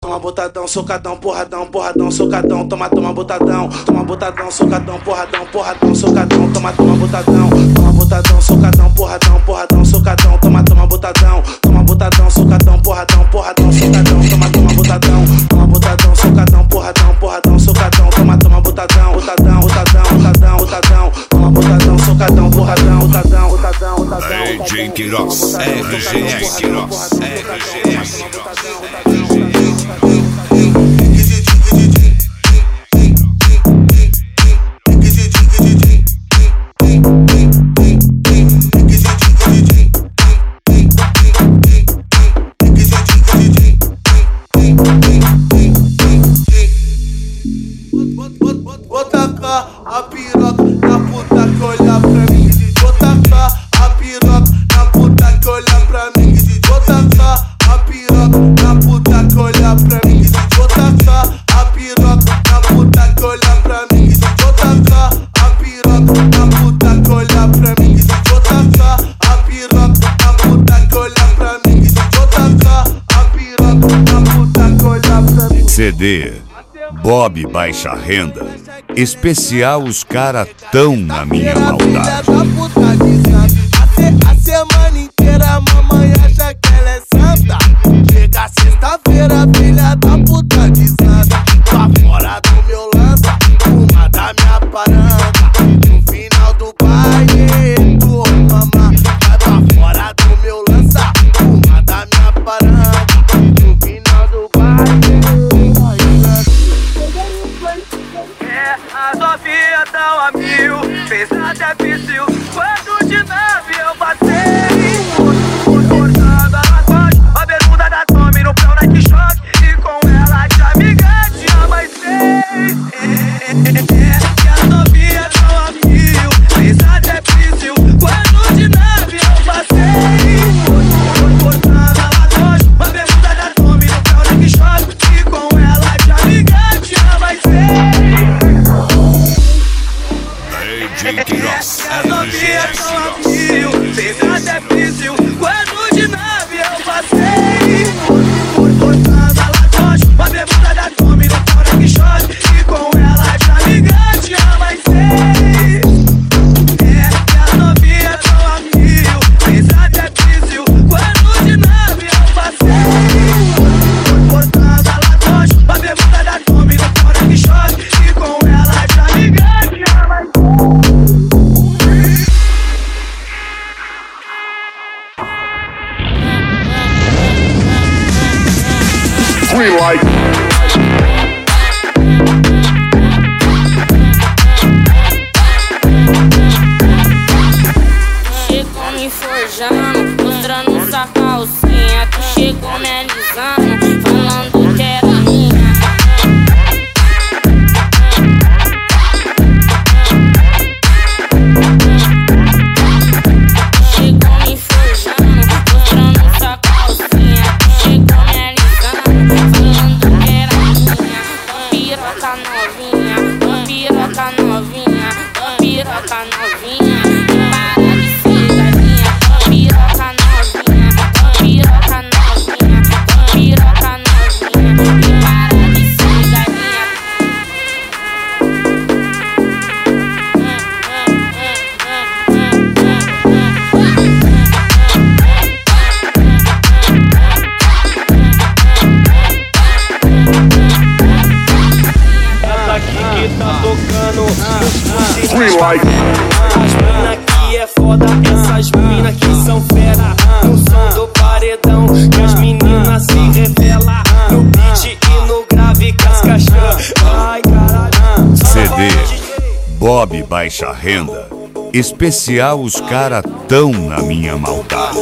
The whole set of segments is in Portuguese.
toma botadão, socadão, porradão, porradão, socadão, toma, toma botadão, socadão, porradão, porradão, socadão, toma, toma botadão, socadão, porradão, porradão, socadão, toma, toma botadão, socadão, porradão, porradão, socadão, toma, toma botadão, socadão, porradão, porradão, socadão, toma, toma botadão, botadão, toma botadão, socadão, porradão, botadão. DJ Queiroz, RGS Queiroz, RGS. Vou tacar a piroca na puta que olha pra mim. Vou tacar a piroca na puta que olha pra mim. Vou tacar a piroca na puta que olha pra mim. Vou tacar a piroca na puta que olha pra mim. Vou tacar a piroca na puta que olha pra mim. Vou tacar a piroca na puta que olha pra mim. Vou tacar a piroca na puta que olha pra mim. CD Bob Baixa Renda. Especial os cara tão na minha maldade. A semana inteira a mamãe acha que ela é santa. Chega sexta-feira, filha da puta desanda. Pra fora do meu lança, uma da minha paranga. No final do baile, tu mama. Vai pra fora do meu lança, uma da minha paranga. No final do baile. As novinhas tão a mil, fez até piscil. Quando de nave eu passei, cortando a lagosta, a bermuda da Tommy no pão Nike Shock. E com ela de amiga tinha mais seis. As novinhas tão a mil, fez até piscil. Quando de nave eu passei, cortando a lagosta, a bermuda da Tommy no pão Nike Shock. E com ela de amiga tinha mais seis. DJ Queiroz, As novinhas tão a mil, fez até piscil. Quando de nave eu passei, cortando a lagosta, a bermuda da Tommy no pão Nike Shock. E com ela de amiga tinha mais seis. As novinhas tão a mil, fez até piscil. Quando de nave eu passei, cortando a lagosta, a bermuda da Tommy no pão Nike Shock. E com ela de amiga tinha mais We like. Chegou me forjando, mostrando sua calcinha. Tu chegou me alisando, falando que era minha. Chegou me forjando, mostrando sua calcinha. Tu chegou me alisando, falando que era minha. Piroca novinha, piroca novinha, piroca novinha. Para de ser galinha, piroca novinha, piroca novinha, piroca novinha. Para de ser galinha. Essa aqui que tá tocando We like. as mina que é foda, essas mina que são fera. No som do paredão, que as meninas se revela. No beat e no grave, cascachã. Ai caralho. CD Bob Baixa Renda. Especial os cara tão na minha maldade.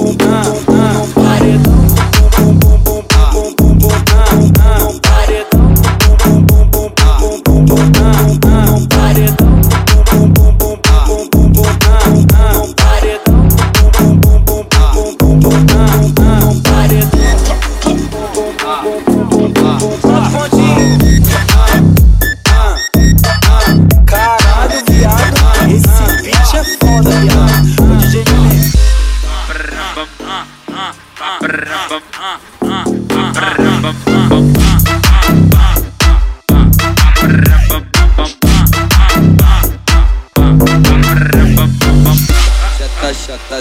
Caralho, viado, esse beat é foda, viado. O DJ Bum,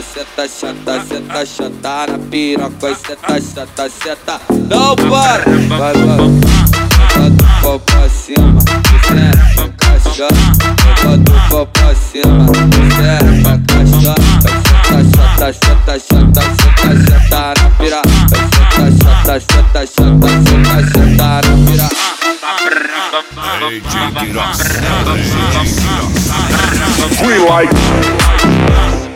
senta, senta, senta, senta na piroca. Senta, senta, senta, não para. Vai, bota o pau pra cima, senta, cachorro. Bota o pau pra cima, senta, cachorro. Senta, senta, senta, senta, senta na piroca. Senta, senta, senta, senta, senta na piroca. We like